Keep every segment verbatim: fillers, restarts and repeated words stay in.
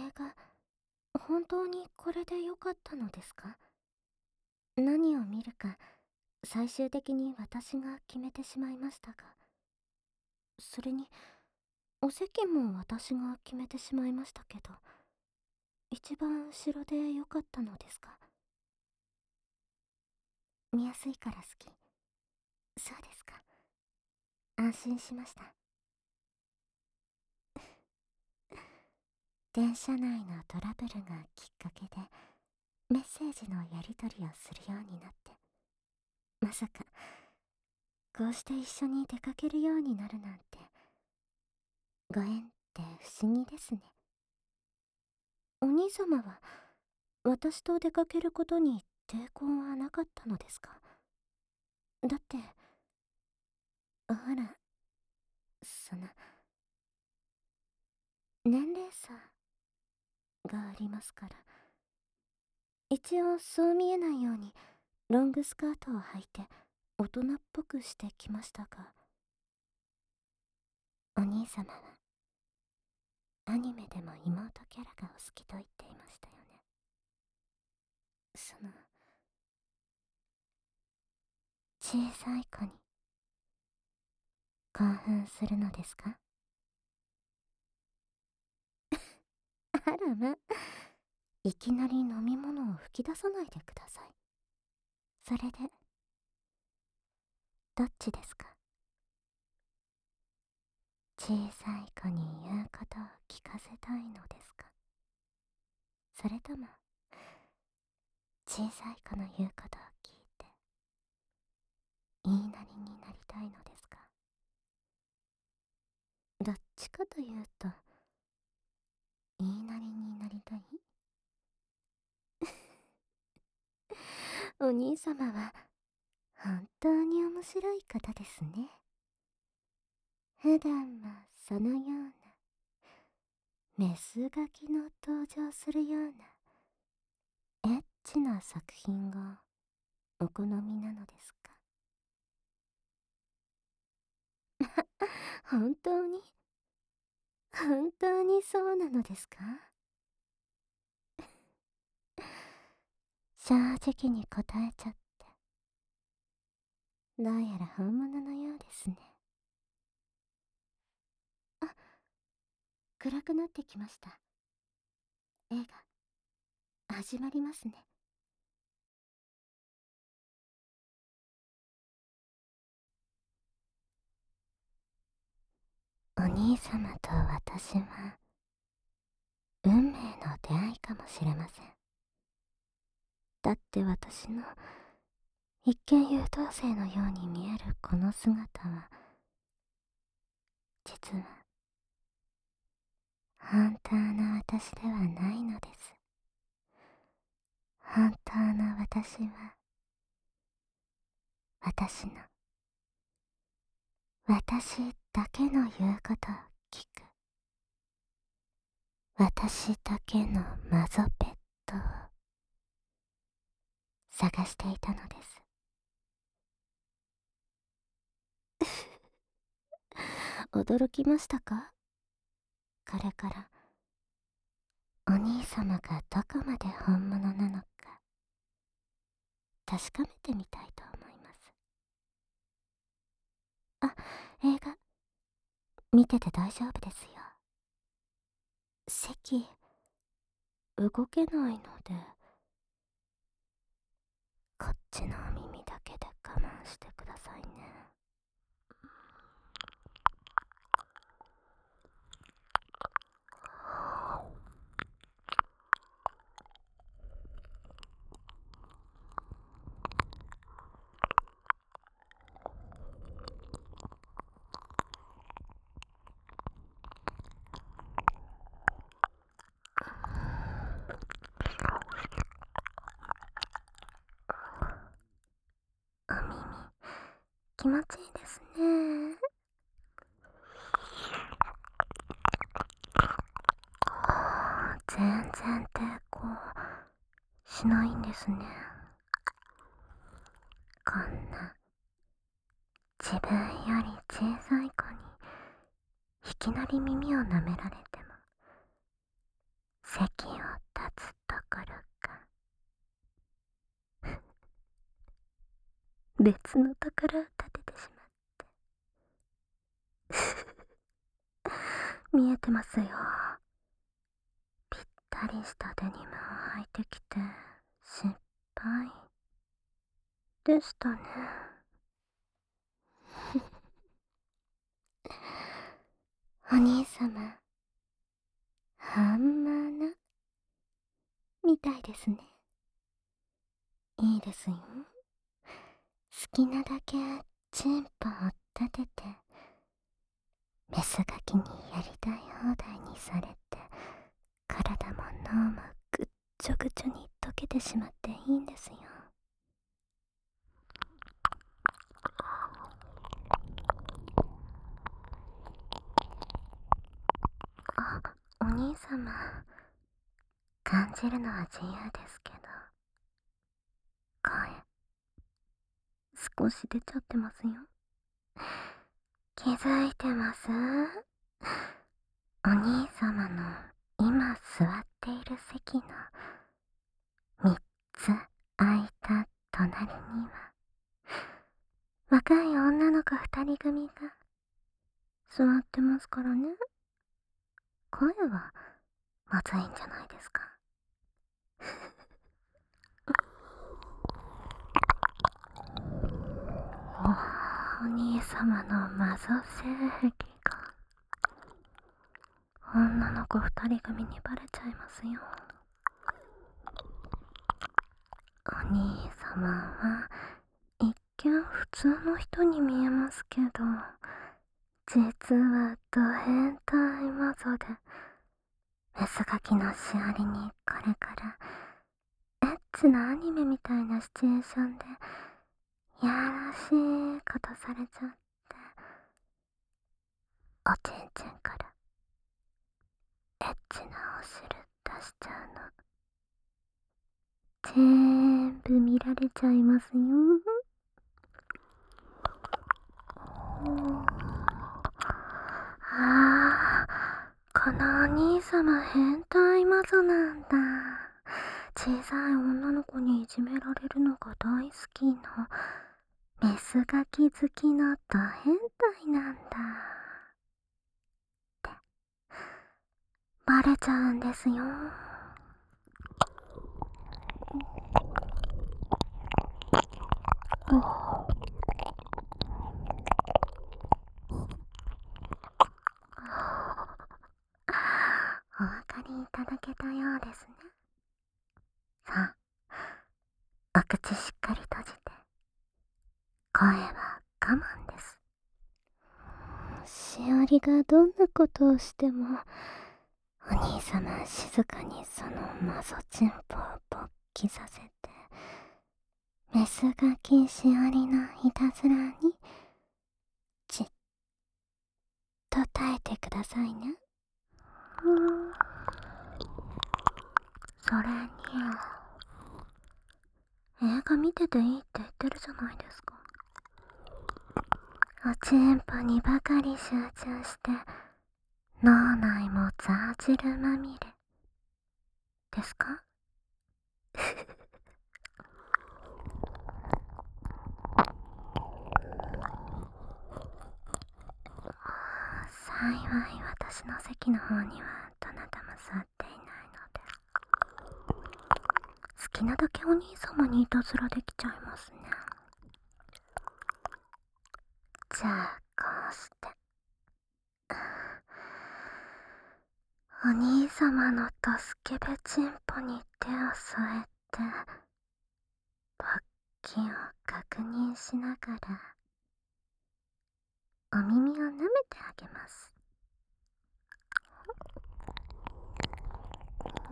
映画、本当にこれで良かったのですか？何を見るか、最終的に私が決めてしまいましたが、それに、お席も私が決めてしまいましたけど、一番後ろで良かったのですか？見やすいから好き。そうですか。安心しました。電車内のトラブルがきっかけで、メッセージのやり取りをするようになって、まさか、こうして一緒に出かけるようになるなんて、ご縁って不思議ですね。お兄様は、私と出かけることに抵抗はなかったのですか？だって、ほら、その、年齢差がありますから。一応そう見えないように、ロングスカートを履いて、大人っぽくしてきましたが、お兄様は、アニメでも妹キャラがお好きと言っていましたよね。その、小さい子に、興奮するのですか？あらま、いきなり飲み物を吹き出さないでください。それで、どっちですか？小さい子に言うことを聞かせたいのですか？それとも、小さい子の言うことを聞いて、言いなりになりたいのですか？どっちかというと、言いなりになりたい？お兄様は、本当に面白い方ですね。普段もそのような、メスガキの登場するような、エッチな作品がお好みなのですか？本当に本当にそうなのですか？正直に答えちゃって、どうやら本物のようですね。あ、暗くなってきました。映画、始まりますね。お兄様と私は、運命の出会いかもしれません。だって私の、一見優等生のように見えるこの姿は、実は、本当の私ではないのです。本当の私は、私の、私だけの言うことを聞く。私だけのマゾペットを探していたのです。驚きましたか？これからお兄様がどこまで本物なのか確かめてみたいと思います。あ、映画見てて大丈夫ですよ。席動けないので、こっちのお耳だけで我慢してくださいね。お耳気持ちいいですね。全然抵抗しないんですね。こんな自分より小さい子にいきなり耳を舐められても、世別の宝を立ててしまって見えてますよ。ぴったりしたデニムを履いてきて失敗でしたね。お兄様、半端なみたいですね。いいですよ。好きなだけチンポを立ててメスガキにやりたい放題にされて、体も脳もぐっちょぐちょに溶けてしまっていいんですよ。あ、お兄様、感じるのは自由ですけど、声少し出ちゃってますよ。気づいてます？お兄様の今座っている席のみっつ空いた隣には若い女の子二人組が座ってますからね。声はまずいんじゃないですか。お兄様のマゾ性癖が女の子二人組にバレちゃいますよ。お兄様は一見普通の人に見えますけど、実はド変態マゾで、メスガキのしおりにこれからエッチなアニメみたいなシチュエーションでやらしいことされちゃって、おちんちんからエッチなお汁出しちゃうの全部見られちゃいますよ。ああ、このお兄様変態マゾなんだ。小さい女の子にいじめられるのが大好きのメスガキ好きのド変態なんだってバレちゃうんですよ。お分かりいただけたようですね。さあ、お口しっかり閉じて。声は我慢です。しおりがどんなことをしても、お兄様静かにそのマゾチンポを勃起させて、メスガキしおりのいたずらにじっと耐えてくださいね。それに映画見てていいって言ってるじゃないですか。おちんぽにばかり集中して脳内もザー汁まみれですか？幸い私の席の方にはどなたも座っていないので、好きなだけお兄様にいたずらできちゃいますね。じゃあこうして、お兄様のドスケベチンポに手を添えて勃起を確認しながらお耳を舐めてあげます。うん、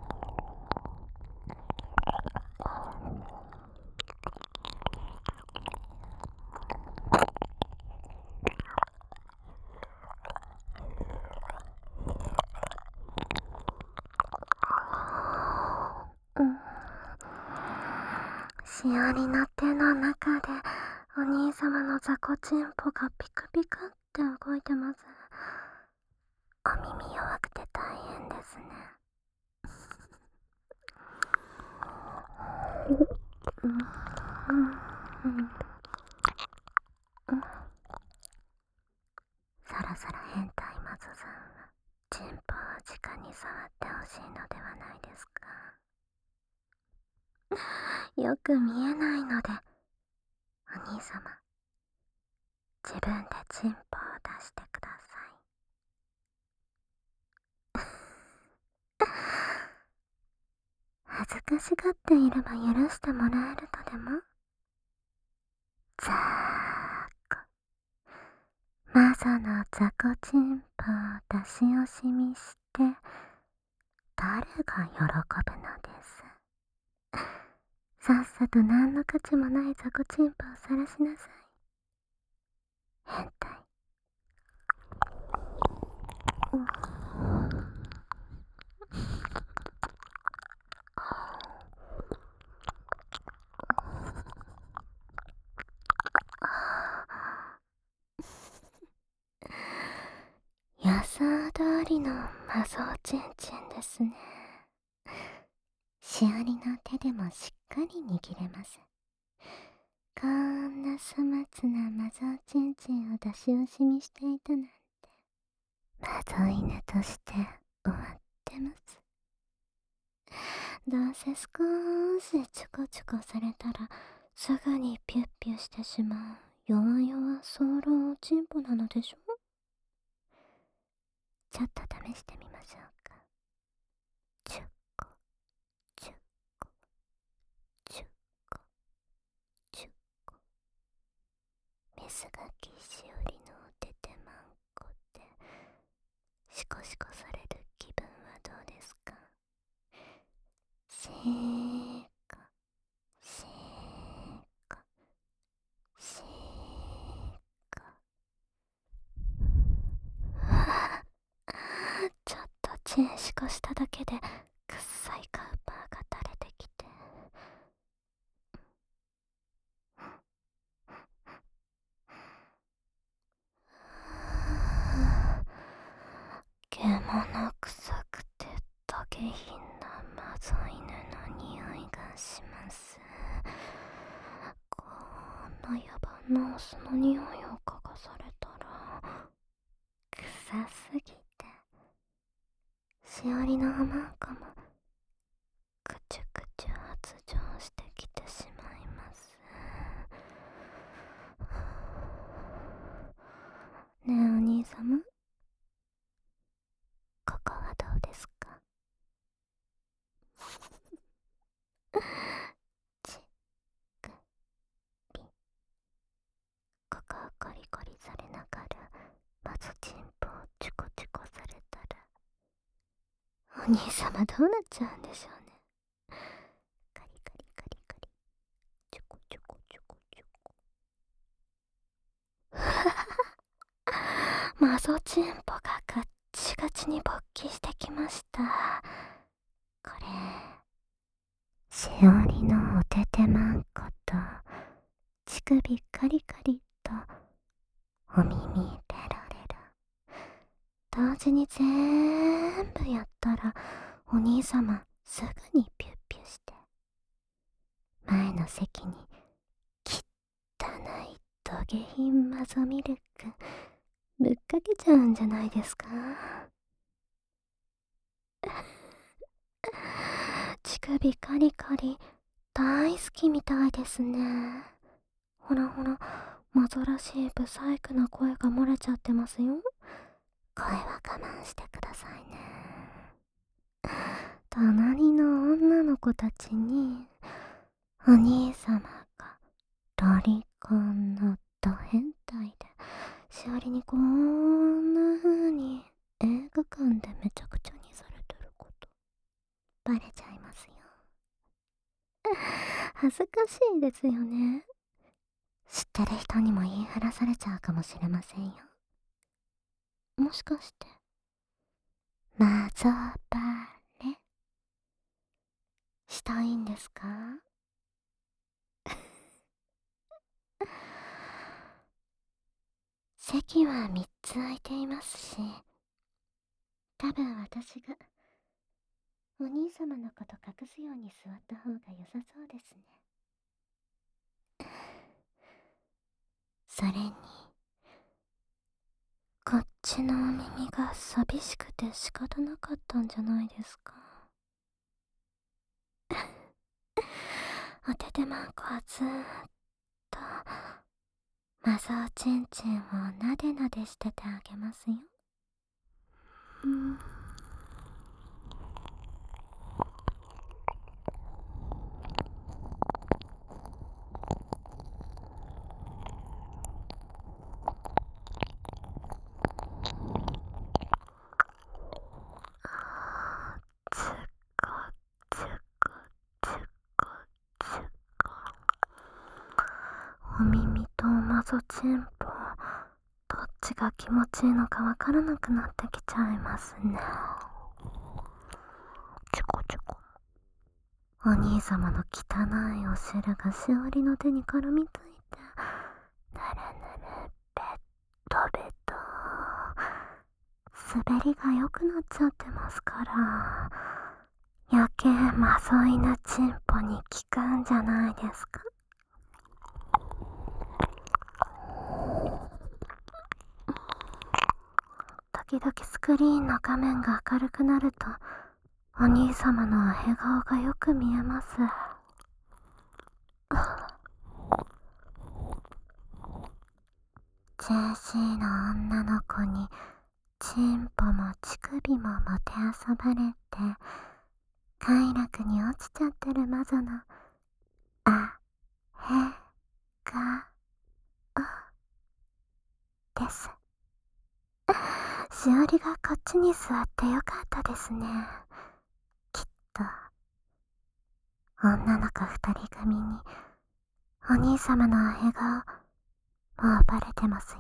しおりの手の中でお兄様の雑魚チンポがピクピクって動いてます。お耳弱くて大変ですね。うんうんうんチンポを直に触ってほしいのではないですか？よく見えないので、お兄様、自分でチンポを出してください。恥ずかしがっていれば許してもらえるとでも？ざーこ。魔女の雑魚チンポを出し惜しみして、誰が喜ぶのです。さっさと何の価値もない雑魚チンポを晒しなさい。変態。うん、予想通りの魔造チンチンですね。しおりの手でもしっかり握れます。こんな粗末な魔造チンチンを出し惜しみしていたなんて、魔造犬として終わってます。どうせ少しチュコチュコされたらすぐにピュッピュしてしまう弱々ソーロチンポなのでしょ？ちょっと試してみましょうか。チュッコチュッコチュッコチュッコ。メスガキしおりのおててまんこでシコシコされる気分はどうですか？シーコシーコシーコ。ちょっとチンシコしただけでくっさいカウパーが垂れてきて、獣臭くて下品なマゾ犬の匂いがします。こんな野蛮なオスの匂いを嗅がされたら臭すぎてしおりのおまんこもくちゅくちゅ発情してきてしまいます。ねえお兄様、ここはどうですか？チクピ。ここをコリコリされながらまずチンポをチュコチュコされたら、お兄様どうなっちゃうんでしょうね。カリカリカリカリ、チュコチュコチュコチュコ。マゾチンポがガッチガチに勃起してきました。これしおりのおててまんこと乳首カリカリとお耳レロレロ、同時に全部やったらお兄様すぐにピュッピュして前の席にきったないトゲ品マゾミルクぶっかけちゃうんじゃないですか？乳首カリカリ大好きみたいですね。ほらほら、マゾらしいブサイクな声が漏れちゃってますよ。声は我慢してくださいね。隣の女の子たちにお兄様がロリコンのド変態でしおりにこんな風に映画館でめちゃくちゃにされてることバレちゃいますよ。恥ずかしいですよね。知ってる人にも言いふらされちゃうかもしれませんよ。もしかしてマゾバレしたいんですか？席はみっつ空いていますし、多分私がお兄様のこと隠すように座った方が良さそうですね。それにこっちのお耳が寂しくて仕方なかったんじゃないですか。おててまんこはずーっとマゾーチンチンをなでなでしててあげますよ。うん。つこつこつこつこ。お耳とマゾチンポ、どっちが気持ちいいのかわからなくなってきちゃいますね。チコチコ。お兄様の汚いお汁がしおりの手に絡みついて、ぬるぬるベッドベッド、滑りが良くなっちゃってますから、余計マゾ犬チンポに効くんじゃないですか。時々スクリーンの画面が明るくなると、お兄様の笑顔がよく見えます。ジェシーの女の子にチンポも乳首ももてあそばれて快楽に落ちちゃってる魔女のあへがおです。しおりがこっちに座ってよかったですね。きっと女の子二人組にお兄様の笑顔もうバレてますよ。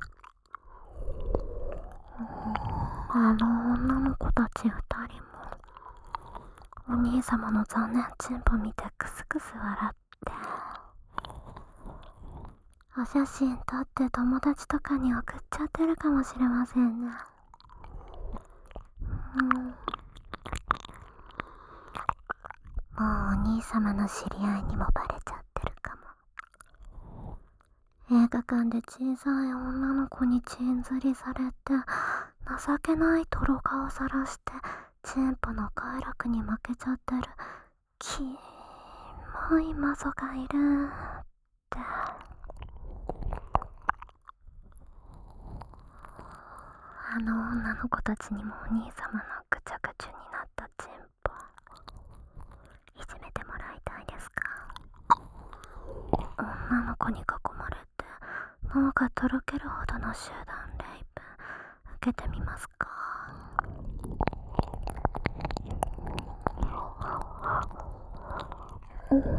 あの女の子たち二人もお兄様の残念チンポ見てクスクス笑って、お写真撮って友達とかに送っちゃってるかもしれませんね。うん、もうお兄様の知り合いにもバレちゃってるかも。映画館で小さい女の子にチン釣りされて情けない泥顔さらしてチンポの快楽に負けちゃってるキモい魔女がいるって。あの女の子たちにもお兄様のぐちゃぐちゃになったチンポいじめてもらいたいですか？女の子に囲まれて脳がとろけるほどの集団レイプ受けてみますか？お兄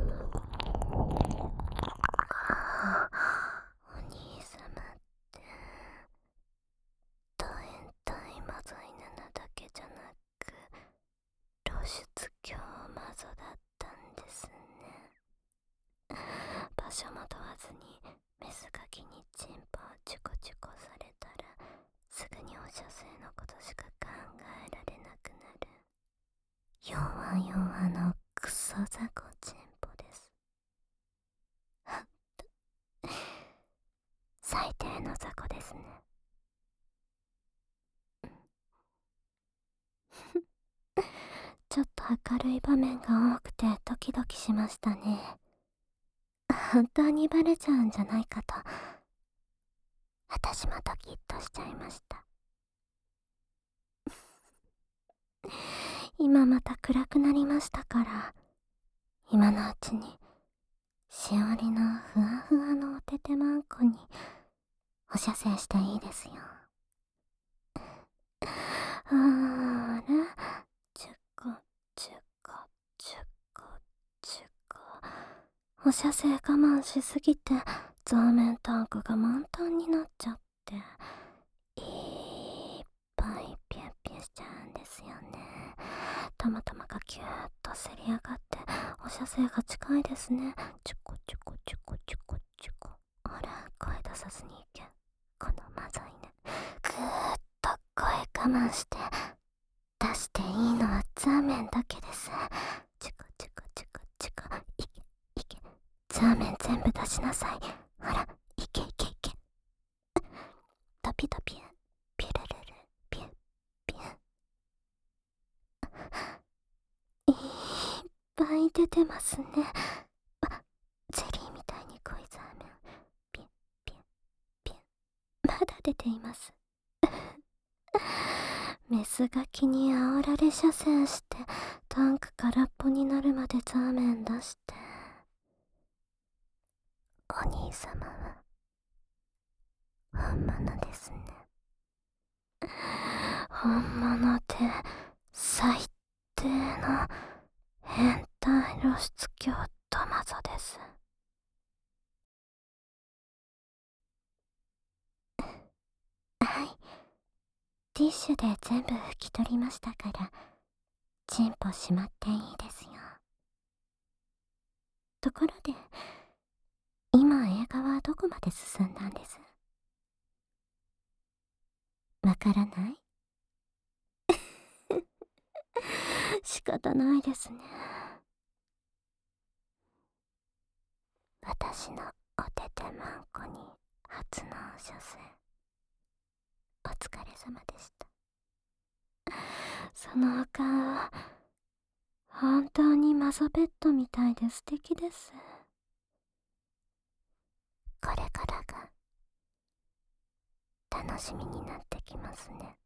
様ってド変態マゾ犬なだけじゃなく露出狂マゾだったんですね。場所も問わずにメスガキにチンポをチュコチュコされたらすぐにお射精のことしか考えられなくなる弱々のクソザコチンポです。最低のザコですね。ちょっと明るい場面が多くてドキドキしましたね。本当にバレちゃうんじゃないかと私もドキッとしちゃいました。今また暗くなりましたから、今のうちにしおりのふわふわのおててまんこにお射精していいですよ。ほーら、チュコチュコチュコチュコ。お射精我慢しすぎて増面タンクが満タンになっちゃっていっぱいピュッピュしちゃうんですよね。たまたまがキューッとせり上がってお射精が近いですね。チュコチュコチュコチュコチュコ。ほら声出さずにいけ、このマゾ犬。ぐーっと声我慢して出していいのはザーメンだけです。チュコチュコチュコチュコ。いけいけ、ザーメン全部出しなさい。ほらいけいけいけ。ドピドピピュン。いっぱい出てますね。あ、ゼリーみたいに濃いザーメン。ピュンピュンピュン。まだ出ています。メスガキに煽られ射精してタンク空っぽになるまでザーメン出して、お兄様は本物ですね。本物で最低の変態露出狂トマゾです。はい、ティッシュで全部拭き取りましたから、チンポしまっていいですよ。ところで、今映画はどこまで進んだんです？わからない？仕方ないですね。私のおててまんこに初の射精、お疲れ様でした。そのお顔、本当にマゾペットみたいで素敵です。これからが楽しみになってきますね。